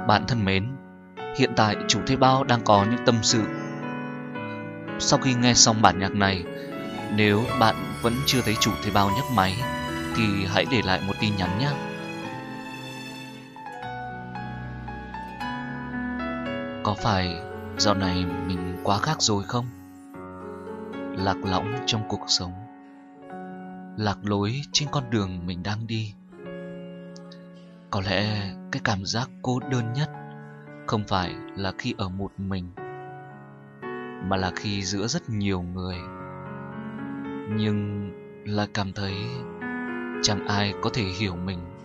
Bạn thân mến, hiện tại chủ thuê bao đang có những tâm sự. Sau khi nghe xong bản nhạc này, nếu bạn vẫn chưa thấy chủ thuê bao nhấc máy thì hãy để lại một tin nhắn nhé. Có phải dạo này mình quá khác rồi không? Lạc lõng trong cuộc sống, lạc lối trên con đường mình đang đi. Có lẽ cái cảm giác cô đơn nhất không phải là khi ở một mình, mà là khi giữa rất nhiều người, nhưng lại cảm thấy chẳng ai có thể hiểu mình